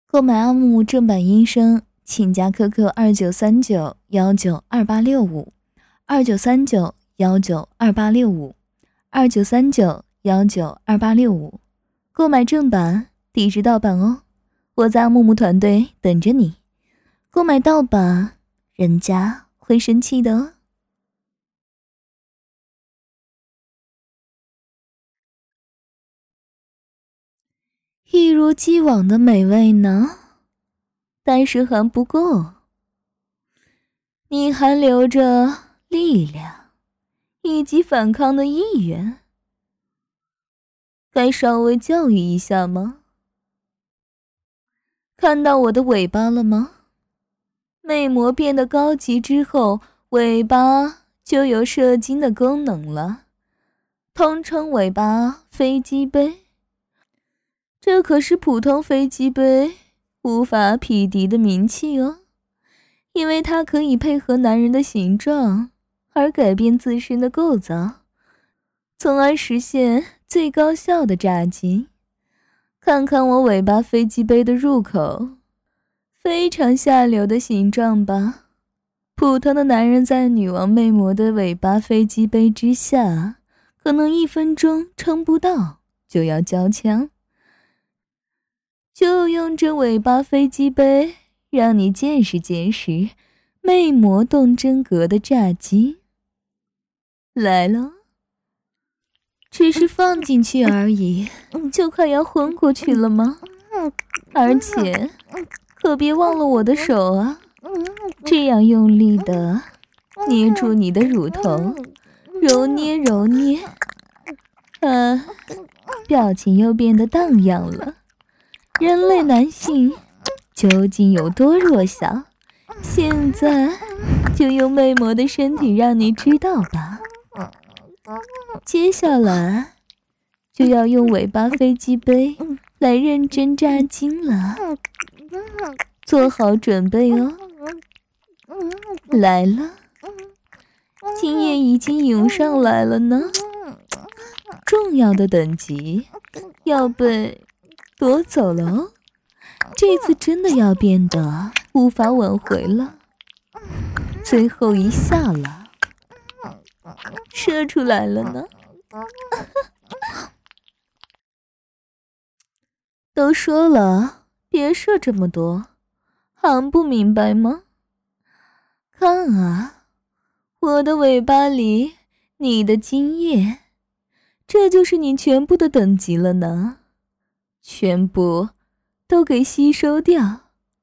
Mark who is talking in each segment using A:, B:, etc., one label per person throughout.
A: 购买阿木正版音声，请加 QQ 2939-192865，2939-192865，2939-192865。购买正版，抵制盗版哦！我在阿木木团队等着你。购买盗版，人家会生气的哦。一如既往的美味呢，但是还不够。你还留着力量以及反抗的意愿，该稍微教育一下吗？看到我的尾巴了吗？魅魔变得高级之后，尾巴就有射精的功能了，通称尾巴飞机杯。这可是普通飞机杯无法匹敌的名气哦，因为它可以配合男人的形状而改变自身的构造，从而实现最高效的炸鸡。看看我尾巴飞机杯的入口，非常下流的形状吧。普通的男人在女王魅魔的尾巴飞机杯之下，可能1分钟撑不到就要交枪。就用这尾巴飞机杯让你见识见识魅魔动真格的炸鸡。来了，只是放进去而已，就快要昏过去了吗？而且可别忘了我的手啊，这样用力的捏住你的乳头，揉捏揉捏。表情又变得荡漾了。人类男性究竟有多弱小？现在就用魅魔的身体让你知道吧。接下来就要用尾巴飞机杯来认真扎精了，做好准备哦。来了，精液已经涌上来了呢。重要的等级要被夺走了哦，这次真的要变得无法挽回了。最后一下了，射出来了呢。都说了别射这么多，还不明白吗？看啊，我的尾巴里你的精液，这就是你全部的等级了呢，全部都给吸收掉。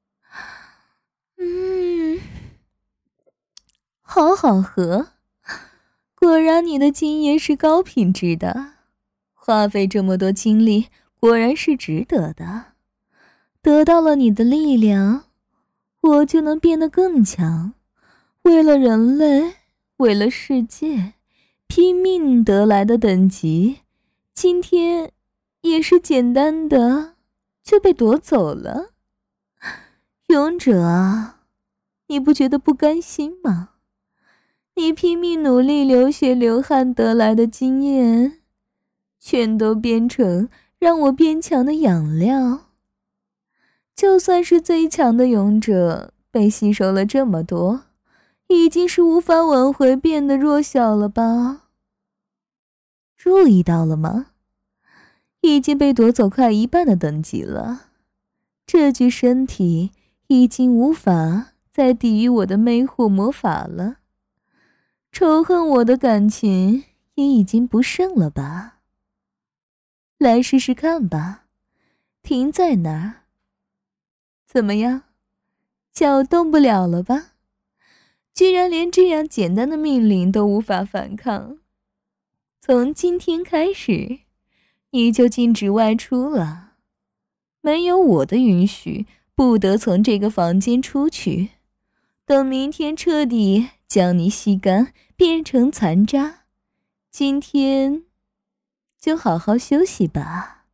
A: 好好喝，果然你的精液是高品质的，花费这么多精力果然是值得的。得到了你的力量，我就能变得更强，为了人类，为了世界，拼命得来的等级，今天也是简单的就被夺走了。勇者啊，你不觉得不甘心吗？你拼命努力流血流汗得来的经验，全都变成让我变强的养料。就算是最强的勇者，被吸收了这么多，已经是无法挽回变得弱小了吧？注意到了吗？已经被夺走快1半的等级了，这具身体已经无法再抵御我的魅惑魔法了。仇恨我的感情也已经不剩了吧？来试试看吧，停在哪儿？怎么样，脚动不了了吧？居然连这样简单的命令都无法反抗。从今天开始，你就禁止外出了，没有我的允许，不得从这个房间出去。等明天彻底将你吸干，变成残渣，今天就好好休息吧。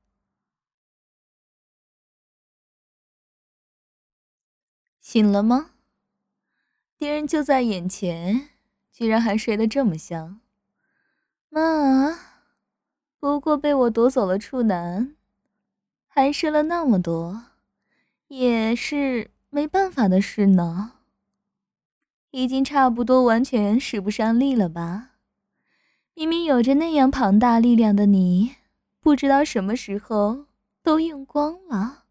A: 醒了吗？敌人就在眼前，居然还睡得这么香。妈，不过被我夺走了处男，还射了那么多， 也是没办法的事呢。已经差不多完全使不上力了吧？明明有着那样庞大力量的你，不知道什么时候都用光了。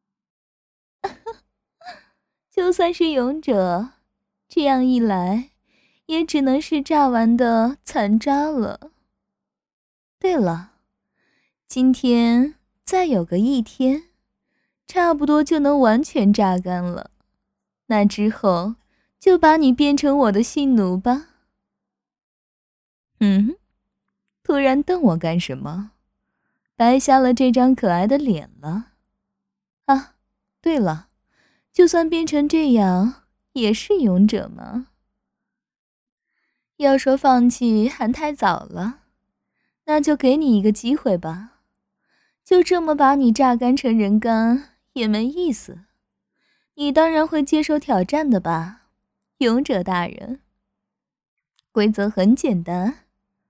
A: 就算是勇者，这样一来，也只能是炸完的残渣了。对了，今天再有个1天，差不多就能完全榨干了。那之后，就把你变成我的性奴吧。突然瞪我干什么？白瞎了这张可爱的脸了。啊，对了，就算变成这样，也是勇者吗？要说放弃还太早了，那就给你一个机会吧。就这么把你榨干成人干也没意思。你当然会接受挑战的吧，勇者大人。规则很简单。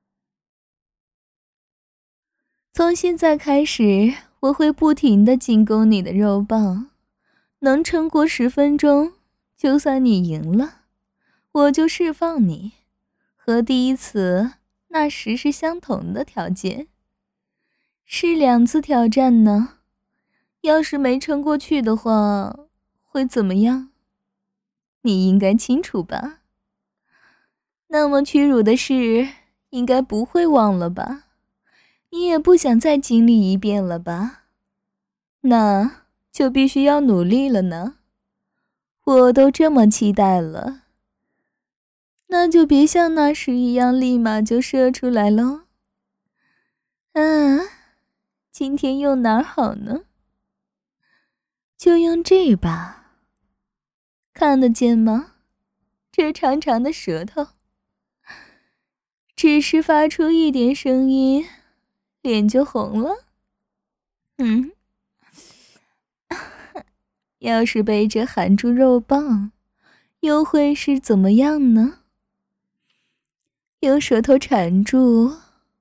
A: 从现在开始，我会不停地进攻你的肉棒，能撑过10分钟，就算你赢了，我就释放你，和第一次那时是相同的条件。是2次挑战呢，要是没撑过去的话，会怎么样？你应该清楚吧？那么屈辱的事，应该不会忘了吧？你也不想再经历一遍了吧？那就必须要努力了呢。我都这么期待了，那就别像那时一样立马就射出来咯。今天用哪儿好呢？就用这吧。看得见吗？这长长的舌头，只是发出一点声音，脸就红了。要是被这含住肉棒，又会是怎么样呢？用舌头缠住，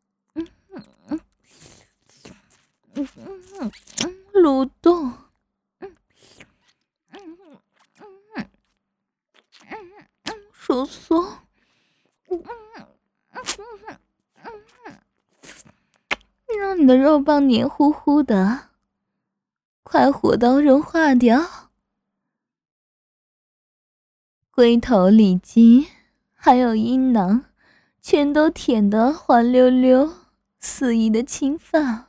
A: 蠕动，收缩，让你的肉棒黏糊糊的，快火刀融化掉。龟头、里筋还有阴囊，全都舔得滑溜溜，肆意的侵犯。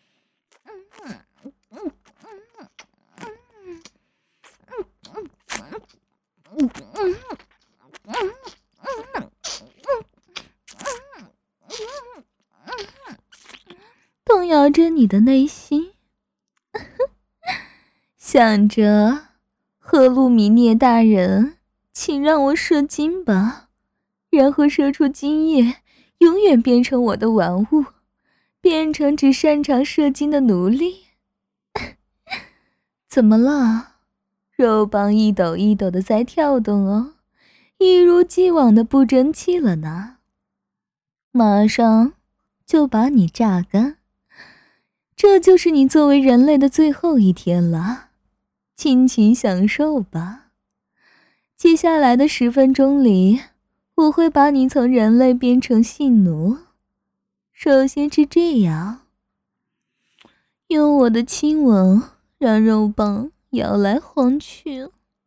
A: 动摇着你的内心，想着赫鲁米涅大人，请让我射精吧，然后射出精液，永远变成我的玩物，变成只擅长射精的奴隶。怎么了？肉棒一抖一抖的在跳动哦，一如既往的不争气了呢。马上就把你榨干，这就是你作为人类的最后1天了，尽情享受吧。接下来的10分钟里，我会把你从人类变成性奴。首先是这样，用我的亲吻让肉棒摇来晃去，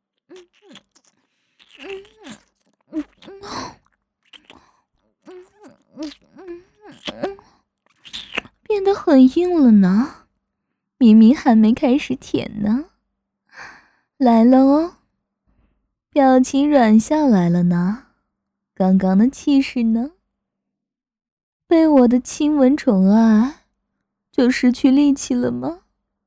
A: 变得很硬了呢，明明还没开始舔呢。来了哦，表情软下来了呢，刚刚的气势呢？被我的亲吻宠爱，就失去力气了吗？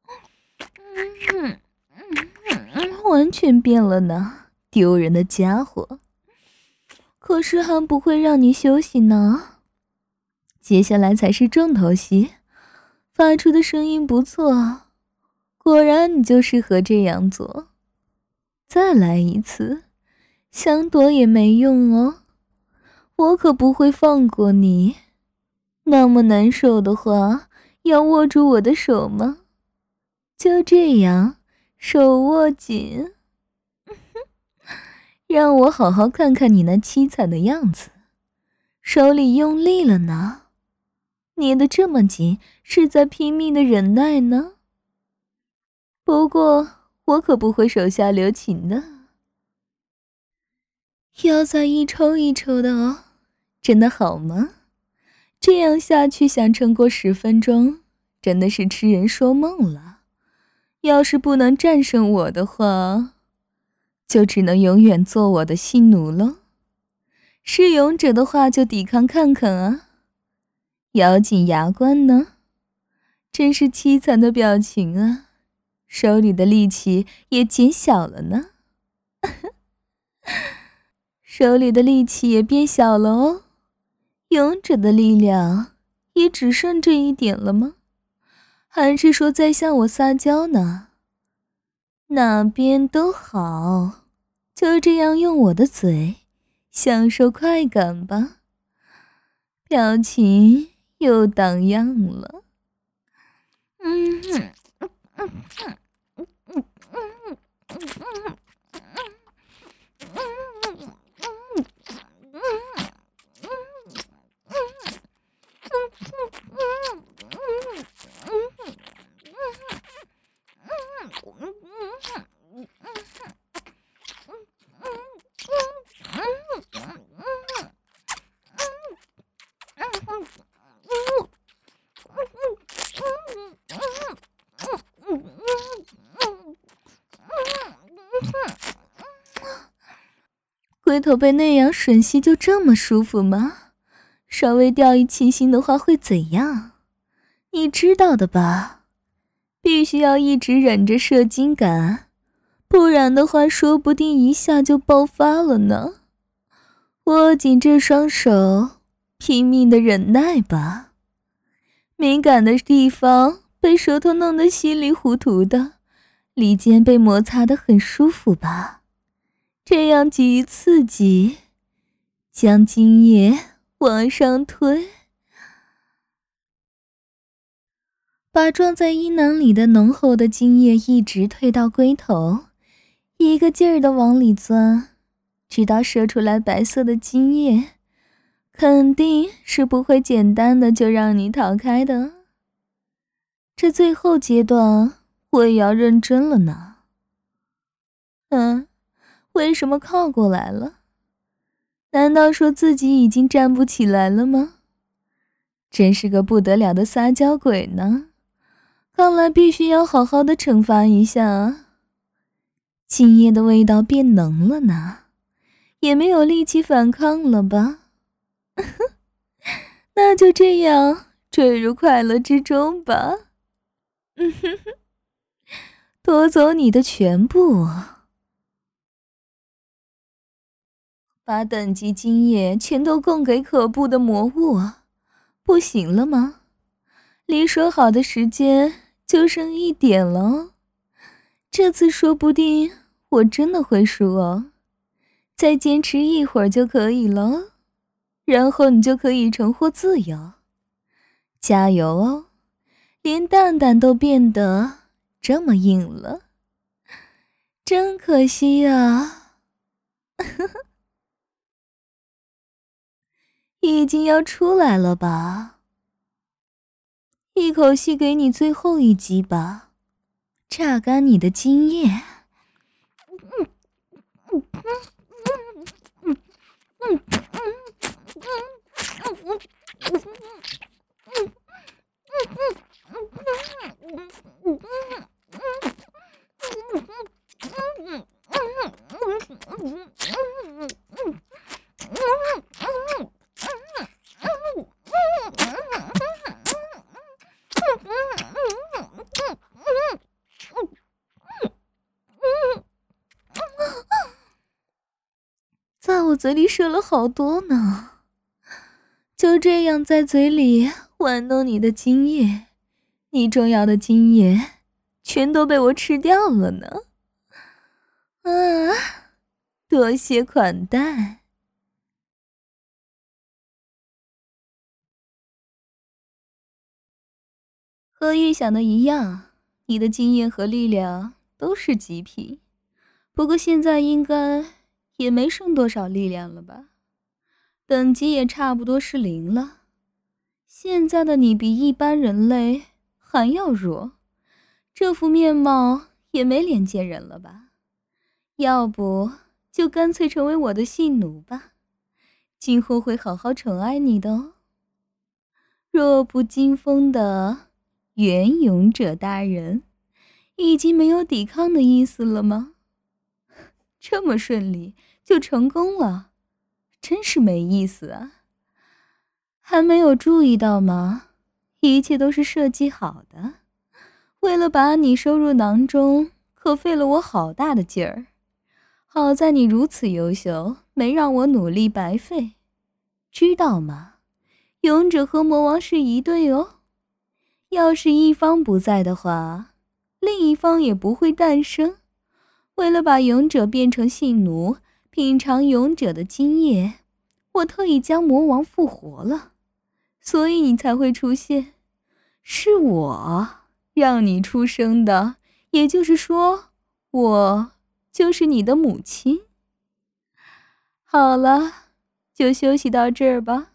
A: 完全变了呢，丢人的家伙。可是还不会让你休息呢。接下来才是重头戏，发出的声音不错，果然你就适合这样做。再来一次，想躲也没用哦，我可不会放过你。那么难受的话，要握住我的手吗？就这样， 手握紧，让我好好看看你那凄惨的样子。手里用力了呢，捏得这么紧，是在拼命的忍耐呢。不过我可不会手下留情的，要再一抽一抽的哦，真的好吗？这样下去想撑过10分钟，真的是痴人说梦了。要是不能战胜我的话，就只能永远做我的性奴喽。是勇者的话就抵抗看看啊。咬紧牙关呢，真是凄惨的表情啊，手里的力气也减小了呢。手里的力气也变小了哦，勇者的力量也只剩这一点了吗？还是说在向我撒娇呢？哪边都好，就这样用我的嘴享受快感吧。表情又荡漾了。龟头被那样吮吸就这么舒服吗？稍微掉以轻心的话会怎样？你知道的吧？必须要一直忍着射精感，不然的话说不定一下就爆发了呢。握紧这双手，拼命的忍耐吧。敏感的地方被舌头弄得稀里糊涂的，里间被摩擦得很舒服吧。这样给予刺激，将精液往上推，把装在阴囊里的浓厚的精液一直推到龟头，一个劲儿地往里钻，直到射出来白色的精液，肯定是不会简单的就让你逃开的。这最后阶段我也要认真了呢。为什么靠过来了？难道说自己已经站不起来了吗？真是个不得了的撒娇鬼呢，看来必须要好好的惩罚一下啊。精液的味道变浓了呢，也没有力气反抗了吧？那就这样坠入快乐之中吧。夺走你的全部，把等级精液全都供给可怖的魔物，不行了吗？离说好的时间就剩1点了哦，这次说不定我真的会输哦。再坚持一会儿就可以了，然后你就可以重获自由。加油哦，连蛋蛋都变得这么硬了，真可惜啊。已经要出来了吧？一口气给你最后一击吧，榨干你的精液。在我嘴里射了好多呢，就这样在嘴里玩弄你的精液，你重要的精液全都被我吃掉了呢。多谢款待。和预想的一样，你的经验和力量都是极品，不过现在应该也没剩多少力量了吧，等级也差不多是0了。现在的你比一般人类还要弱，这副面貌也没脸见人了吧？要不就干脆成为我的性奴吧，今后会好好宠爱你的哦。弱不禁风的元勇者大人，已经没有抵抗的意思了吗？这么顺利就成功了，真是没意思啊。还没有注意到吗？一切都是设计好的，为了把你收入囊中，可费了我好大的劲儿。好在你如此优秀，没让我努力白费。知道吗？勇者和魔王是一对哦，要是一方不在的话，另一方也不会诞生。为了把勇者变成性奴，品尝勇者的精液，我特意将魔王复活了，所以你才会出现。是我让你出生的，也就是说，我就是你的母亲。好了，就休息到这儿吧。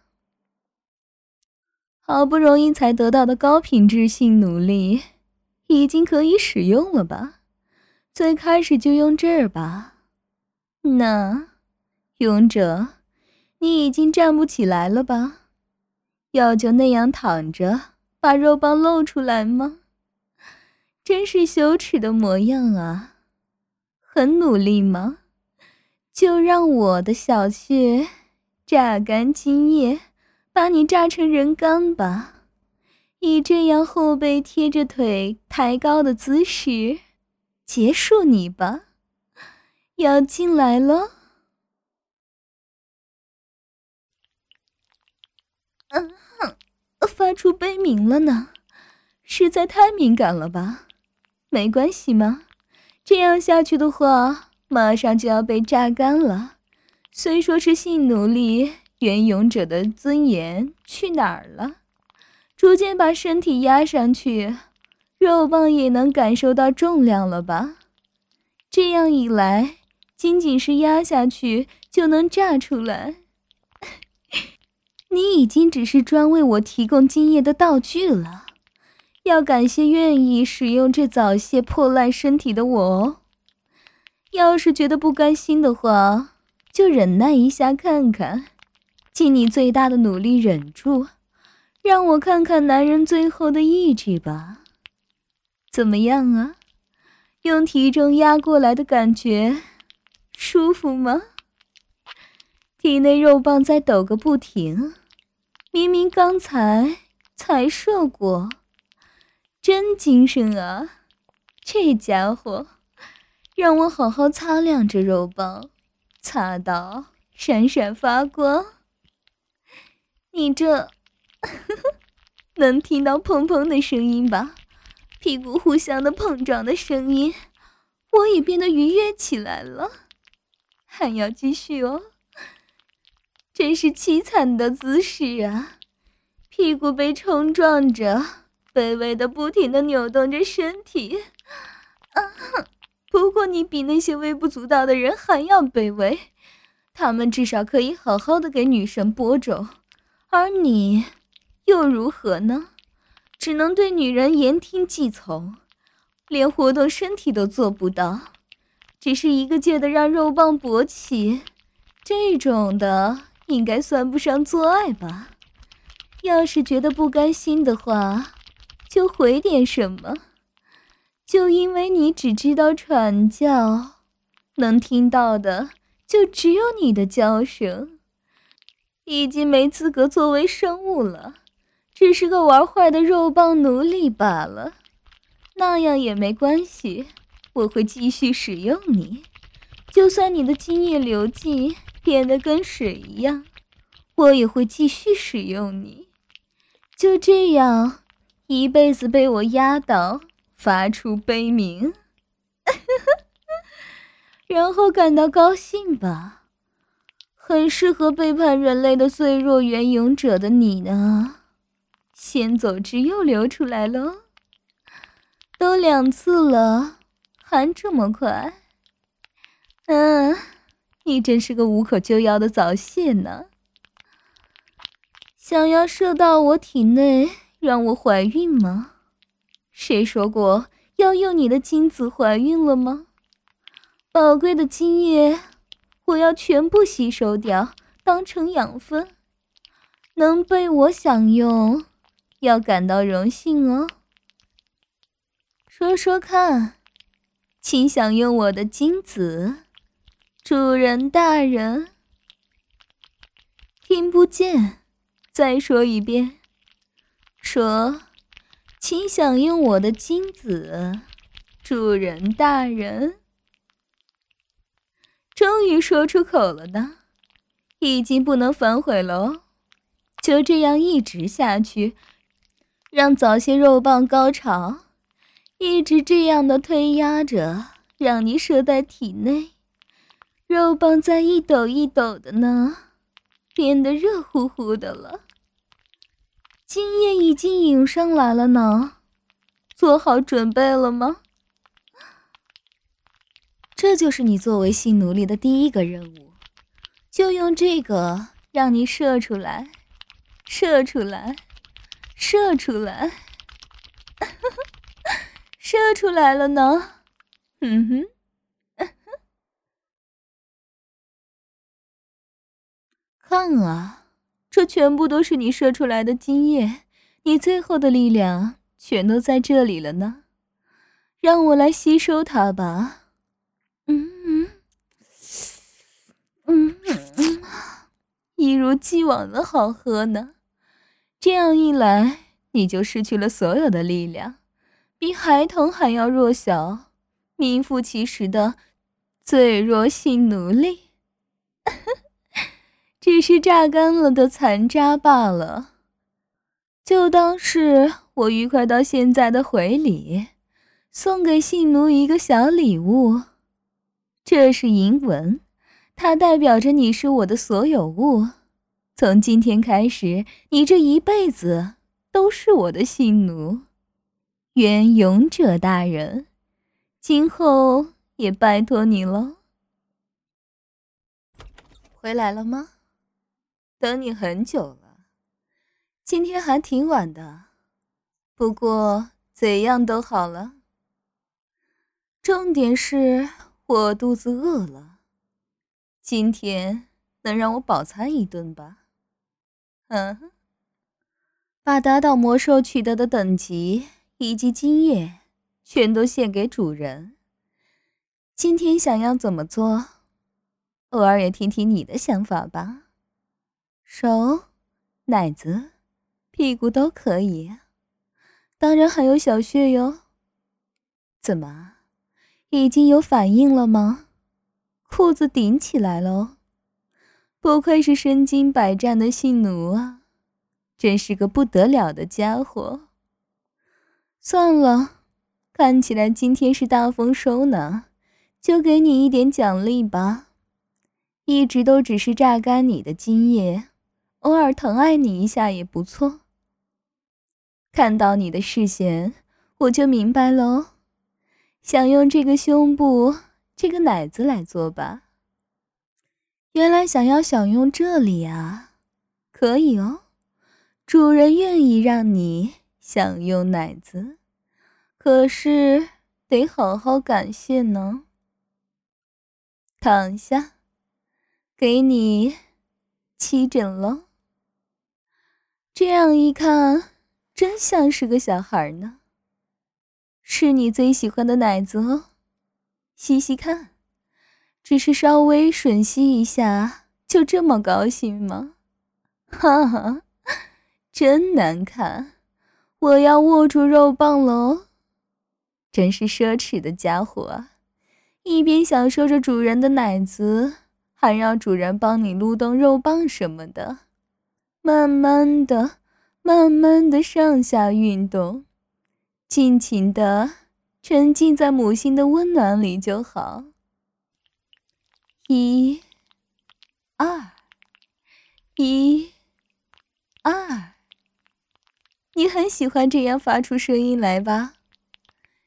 A: 好不容易才得到的高品质性奴隶，已经可以使用了吧？最开始就用这儿吧。那，勇者，你已经站不起来了吧？要就那样躺着，把肉棒露出来吗？真是羞耻的模样啊！很努力吗？就让我的小穴榨干精液，把你榨成人干吧，以这样后背贴着腿抬高的姿势结束你吧。要进来了。发出悲鸣了呢，实在太敏感了吧？没关系吗？这样下去的话，马上就要被榨干了。虽说是性奴隶，元勇者的尊严去哪儿了？逐渐把身体压上去，肉棒也能感受到重量了吧？这样一来，仅仅是压下去就能榨出来。你已经只是专为我提供精液的道具了，要感谢愿意使用这早泄破烂身体的我哦。要是觉得不甘心的话，就忍耐一下看看，尽你最大的努力忍住，让我看看男人最后的意志吧。怎么样啊？用体重压过来的感觉舒服吗？体内肉棒在抖个不停，明明刚才射过，真精神啊！这家伙让我好好擦亮这肉棒，擦到闪闪发光。你这能听到砰砰的声音吧？屁股互相的碰撞的声音，我也变得愉悦起来了。还要继续哦，真是凄惨的姿势啊！屁股被冲撞着，卑微的不停地扭动着身体。不过你比那些微不足道的人还要卑微，他们至少可以好好的给女神播种，而你又如何呢？只能对女人言听计从，连活动身体都做不到，只是一个劲的让肉棒勃起，这种的应该算不上做爱吧？要是觉得不甘心的话，就回点什么。就因为你只知道喘叫，能听到的就只有你的叫声，已经没资格作为生物了，只是个玩坏的肉棒奴隶罢了。那样也没关系，我会继续使用你，就算你的精液流尽变得跟水一样，我也会继续使用你。就这样一辈子被我压倒，发出悲鸣然后感到高兴吧。很适合背叛人类的最弱元勇者的你呢，先走之又流出来了，都2次了， 还这么快？你真是个无可救药的早泄呢。想要射到我体内，让我怀孕吗？谁说过要用你的精子怀孕了吗？宝贵的精液，我要全部吸收掉，当成养分。能被我享用，要感到荣幸哦。说说看，请享用我的精子，主人大人。听不见，再说一遍。说，请享用我的精子，主人大人。终于说出口了呢，已经不能反悔了哦。就这样一直下去，让早泄肉棒高潮，一直这样的推压着，让你射在体内，肉棒在一抖一抖的呢，变得热乎乎的了。精液已经涌上来了呢，做好准备了吗？这就是你作为性奴隶的第一个任务，就用这个让你射出来，射出来，射出来，射出来了呢。看啊，这全部都是你射出来的精液，你最后的力量全都在这里了呢。让我来吸收它吧。一如既往的好喝呢。这样一来，你就失去了所有的力量，比孩童还要弱小，名副其实的最弱性奴隶。只是榨干了的残渣罢了。就当是我愉快到现在的回礼，送给性奴一个小礼物。这是银文，它代表着你是我的所有物。从今天开始，你这一辈子都是我的性奴。愿勇者大人，今后也拜托你了。回来了吗？等你很久了，今天还挺晚的，不过怎样都好了。重点是我肚子饿了，今天能让我饱餐一顿吧？把打倒魔兽取得的等级以及经验全都献给主人。今天想要怎么做，偶尔也听听你的想法吧。手、奶子、屁股都可以，当然还有小穴哟。怎么，已经有反应了吗？裤子顶起来喽！不愧是身经百战的性奴啊，真是个不得了的家伙。算了，看起来今天是大丰收呢，就给你一点奖励吧。一直都只是榨干你的精液，偶尔疼爱你一下也不错。看到你的视线，我就明白喽。想用这个胸部，这个奶子来做吧。原来想要享用这里啊，可以哦。主人愿意让你享用奶子，可是得好好感谢呢。躺下，给你沏枕喽。这样一看，真像是个小孩呢。是你最喜欢的奶子哦，吸吸看。只是稍微吮吸一下，就这么高兴吗？哈哈，真难看！我要握住肉棒喽！真是奢侈的家伙啊！一边享受着主人的奶子，还让主人帮你撸动肉棒什么的，慢慢的、慢慢的上下运动，尽情的沉浸在母亲的温暖里就好。1、2，1、2，你很喜欢这样发出声音来吧？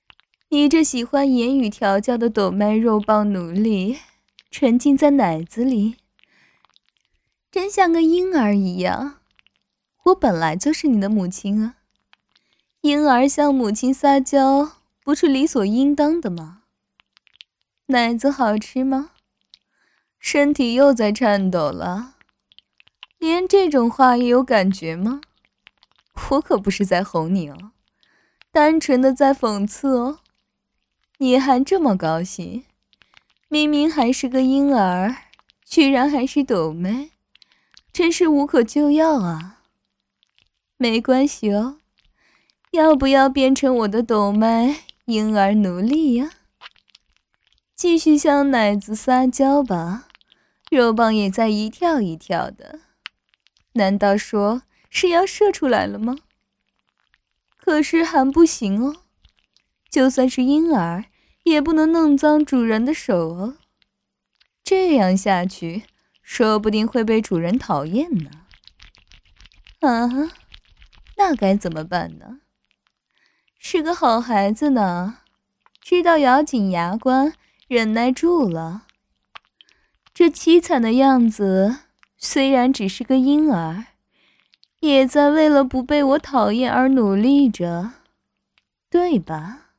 A: 你这喜欢言语调教的抖麦肉棒奴隶，沉浸在奶子里，真像个婴儿一样。我本来就是你的母亲啊，婴儿向母亲撒娇，不是理所应当的吗？奶子好吃吗？身体又在颤抖了，连这种话也有感觉吗？我可不是在哄你哦，单纯的在讽刺哦。你还这么高兴，明明还是个婴儿，居然还是抖妹，真是无可救药啊。没关系哦，要不要变成我的抖妹婴儿奴隶呀？继续向奶子撒娇吧，肉棒也在一跳一跳的。难道说是要射出来了吗？可是还不行哦，就算是婴儿也不能弄脏主人的手哦，这样下去说不定会被主人讨厌呢。啊，那该怎么办呢？是个好孩子呢，知道咬紧牙关忍耐住了。这凄惨的样子，虽然只是个婴儿，也在为了不被我讨厌而努力着，对吧？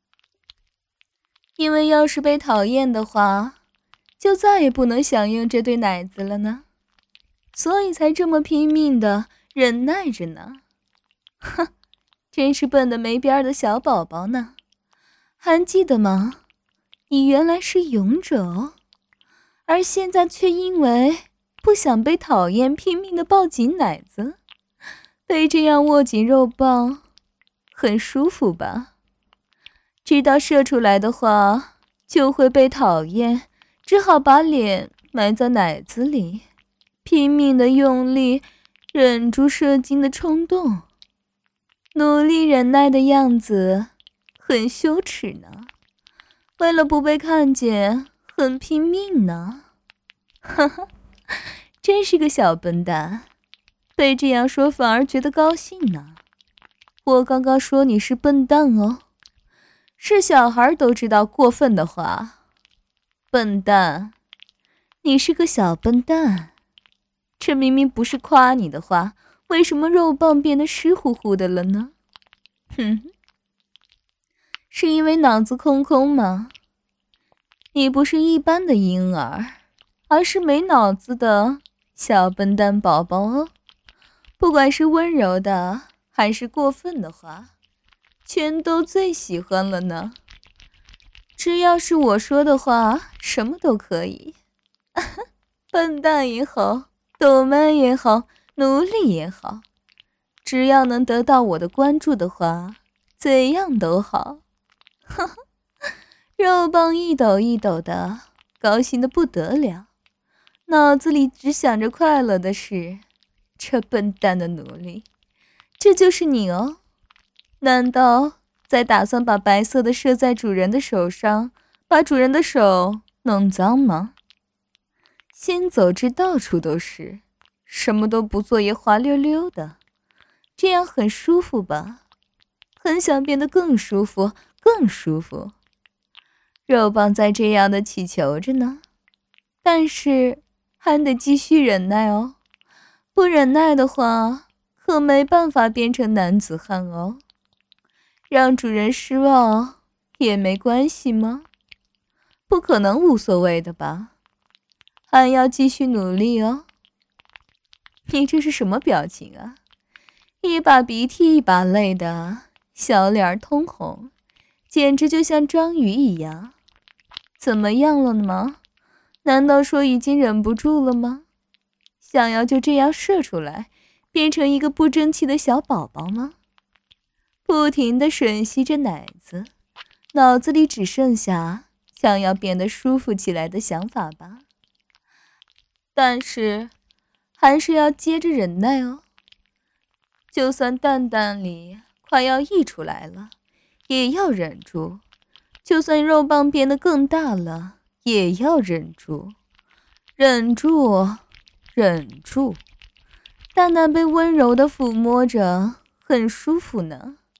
A: 因为要是被讨厌的话，就再也不能享用这对奶子了呢，所以才这么拼命的忍耐着呢。哼，真是笨得没边的小宝宝呢。还记得吗？你原来是勇者哦，而现在却因为不想被讨厌，拼命的抱紧奶子，被这样握紧肉棒，很舒服吧？知道射出来的话就会被讨厌，只好把脸埋在奶子里，拼命的用力，忍住射精的冲动，努力忍耐的样子很羞耻呢。为了不被看见，很拼命呢。哈哈，真是个小笨蛋，被这样说反而觉得高兴呢。我刚刚说你是笨蛋哦，是小孩都知道过分的话。笨蛋，你是个小笨蛋。这明明不是夸你的话，为什么肉棒变得湿乎乎的了呢？哼，是因为脑子空空吗？你不是一般的婴儿，而是没脑子的小笨蛋宝宝哦。不管是温柔的还是过分的话，全都最喜欢了呢。只要是我说的话，什么都可以。笨蛋也好，抖妹也好，奴隶也好，只要能得到我的关注的话，怎样都好。呵呵，肉棒一抖一抖的，高兴的不得了，脑子里只想着快乐的事。这笨蛋的奴隶，这就是你哦？难道在打算把白色的射在主人的手上，把主人的手弄脏吗？先走至到处都是，什么都不做也滑溜溜的，这样很舒服吧？很想变得更舒服，更舒服。肉棒在这样的祈求着呢，但是还得继续忍耐哦，不忍耐的话，可没办法变成男子汉哦。让主人失望也没关系吗？不可能无所谓的吧？还要继续努力哦。你这是什么表情啊？一把鼻涕一把泪的，小脸通红，简直就像章鱼一样。怎么样了吗？难道说已经忍不住了吗？想要就这样射出来，变成一个不争气的小宝宝吗？不停地吮吸着奶子，脑子里只剩下想要变得舒服起来的想法吧。但是还是要接着忍耐哦。就算蛋蛋里快要溢出来了，也要忍住；就算肉棒变得更大了，也要忍住。忍住，忍住。蛋蛋被温柔地抚摸着，很舒服呢。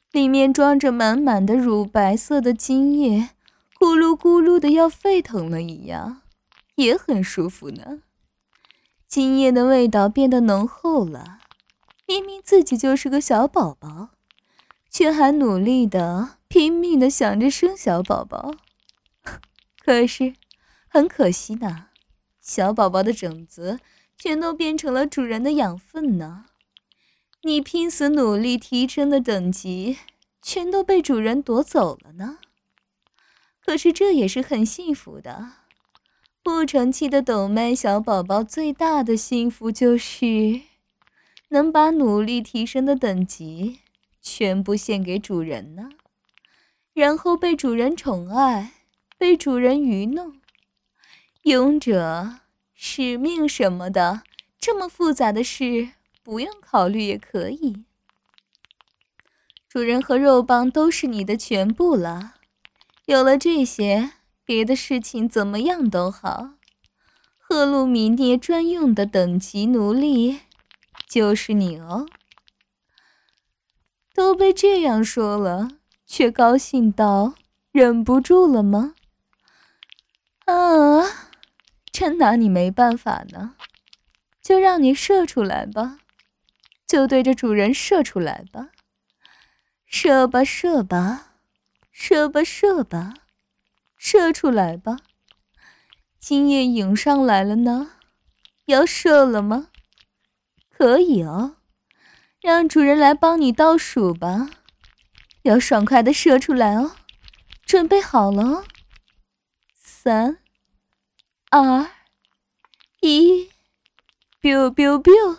A: 里面装着满满的乳白色的精液，咕噜咕噜的要沸腾了一样，也很舒服呢。精液的味道变得浓厚了，明明自己就是个小宝宝，却还努力的拼命的想着生小宝宝。可是很可惜呢，小宝宝的种子全都变成了主人的养分呢。你拼死努力提升的等级全都被主人夺走了呢。可是这也是很幸福的。不成器的抖麦小宝宝最大的幸福就是能把努力提升的等级全部献给主人呢，然后被主人宠爱，被主人愚弄。勇者、使命什么的，这么复杂的事不用考虑也可以。主人和肉棒都是你的全部了，有了这些，别的事情怎么样都好。赫鲁米涅专用的等级奴隶就是你哦。都被这样说了，却高兴到忍不住了吗？啊，真拿你没办法呢。就让你射出来吧，就对着主人射出来吧。射吧射吧，射吧射吧，射出来吧。精液涌上来了呢，要射了吗？可以哦，让主人来帮你倒数吧。要爽快的射出来哦，准备好了哦。3、2、1， biu biu biu，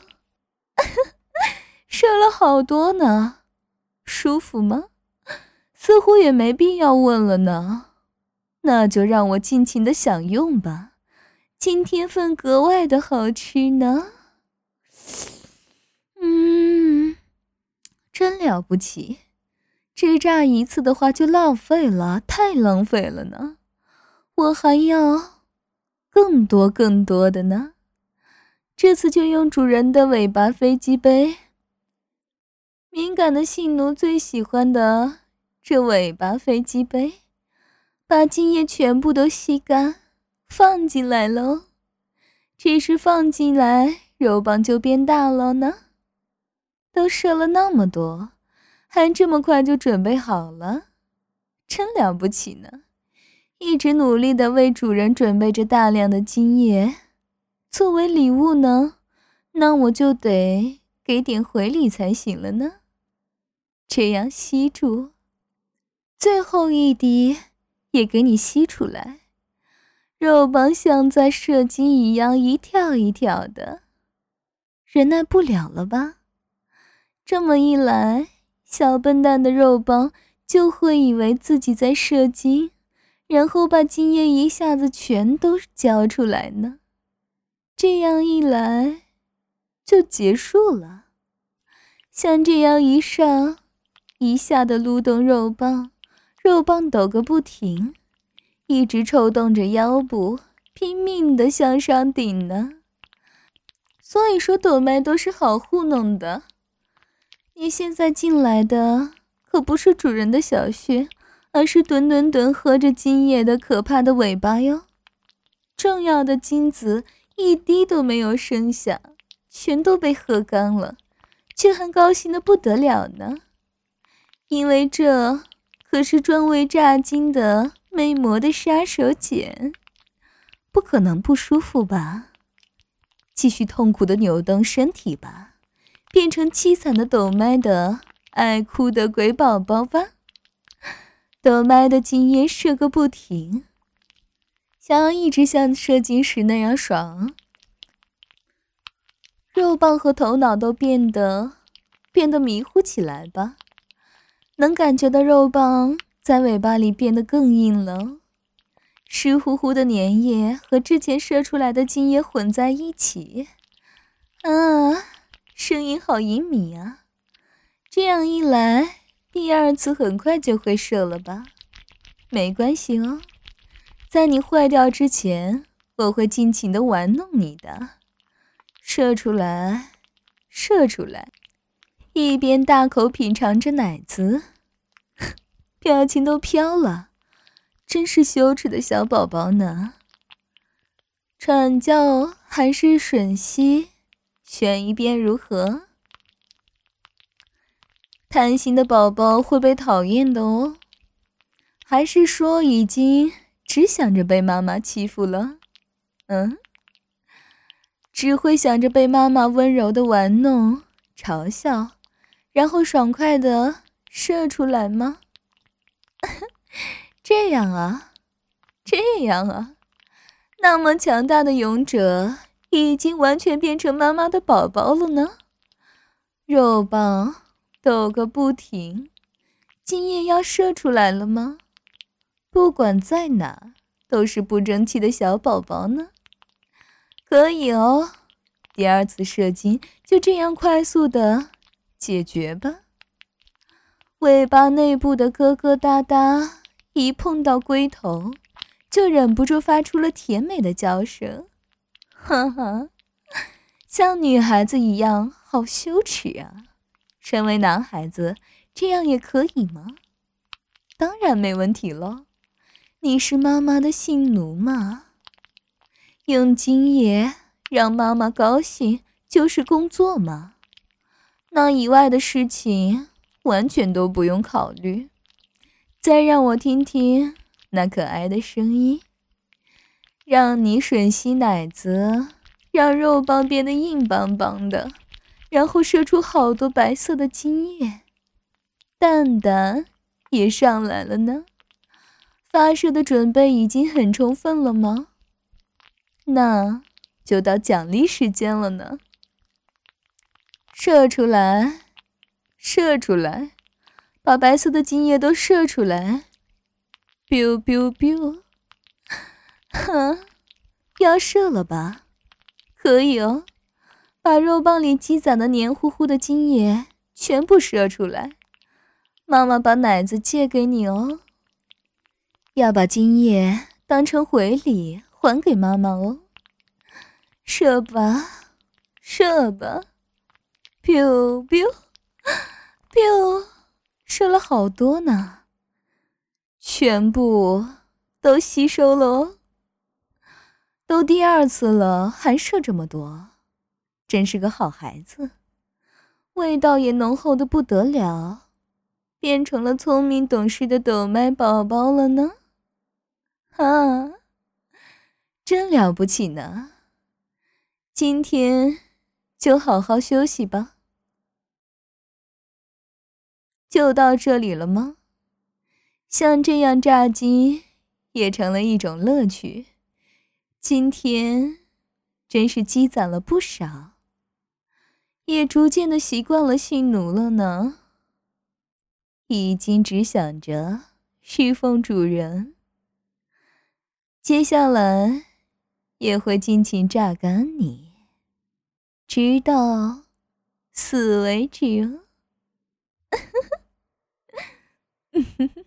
A: 射了好多呢，舒服吗？似乎也没必要问了呢。那就让我尽情的享用吧，今天份格外的好吃呢。真了不起，只榨一次的话就浪费了，太浪费了呢。我还要更多更多的呢。这次就用主人的尾巴飞机杯，敏感的性奴最喜欢的这尾巴飞机杯，把精液全部都吸干，放进来喽。只是放进来，肉棒就变大了呢。都射了那么多，还这么快就准备好了，真了不起呢。一直努力地为主人准备着大量的精液，作为礼物呢，那我就得给点回礼才行了呢。这样吸住，最后一滴也给你吸出来。肉棒像在射精一样一跳一跳的，忍耐不了了吧？这么一来，小笨蛋的肉棒就会以为自己在射精，然后把精液一下子全都交出来呢。这样一来就结束了。像这样一上一下的撸动肉棒，肉棒抖个不停，一直抽动着腰部，拼命地向上顶呢。所以说抖麦都是好糊弄的。你现在进来的可不是主人的小穴，而是吨吨吨喝着精液的可怕的尾巴哟。重要的精子一滴都没有剩下，全都被喝干了，却还高兴得不得了呢。因为这可是专为榨精的美魔的杀手锏，不可能不舒服吧？继续痛苦地扭动身体吧，变成凄惨的抖麦的爱哭的鬼宝宝吧。抖麦的精液射个不停，想要一直像射精时那样爽。肉棒和头脑都变得迷糊起来吧，能感觉到肉棒在尾巴里变得更硬了，湿乎乎的粘液和之前射出来的精液混在一起，声音好隐秘啊。这样一来，第二次很快就会射了吧？没关系哦，在你坏掉之前，我会尽情地玩弄你的。射出来，射出来，一边大口品尝着奶子， 表情都飘了，真是羞耻的小宝宝呢。喘叫还是吮吸，选一遍如何？贪心的宝宝会被讨厌的哦。还是说已经只想着被妈妈欺负了？只会想着被妈妈温柔的玩弄、嘲笑，然后爽快的射出来吗？这样啊，这样啊，那么强大的勇者已经完全变成妈妈的宝宝了呢。肉棒抖个不停，精液要射出来了吗？不管在哪，都是不争气的小宝宝呢。可以哦，第二次射精就这样快速的解决吧。尾巴内部的疙疙瘩瘩，一碰到龟头，就忍不住发出了甜美的叫声。哈哈，像女孩子一样，好羞耻啊！身为男孩子，这样也可以吗？当然没问题了。你是妈妈的性奴嘛？用精液让妈妈高兴就是工作嘛？那以外的事情完全都不用考虑。再让我听听那可爱的声音，让你吮吸奶子，让肉棒变得硬邦邦的，然后射出好多白色的精液。蛋蛋也上来了呢。发射的准备已经很充分了吗？那就到奖励时间了呢。射出来，射出来，把白色的精液都射出来。biu biu biu， 哼，要射了吧？可以哦，把肉棒里积攒的黏糊糊的精液全部射出来。妈妈把奶子借给你哦。要把精液当成回礼还给妈妈哦。射吧，射吧 biu biu biu， 射了好多呢，全部都吸收了哦。都第二次了还射这么多，真是个好孩子，味道也浓厚的不得了，变成了聪明懂事的抖麦宝宝了呢。啊，真了不起呢！今天就好好休息吧。就到这里了吗？像这样炸鸡也成了一种乐趣。今天真是积攒了不少，也逐渐的习惯了性奴了呢。已经只想着侍奉主人。接下来也会尽情榨干你，直到死为止哦。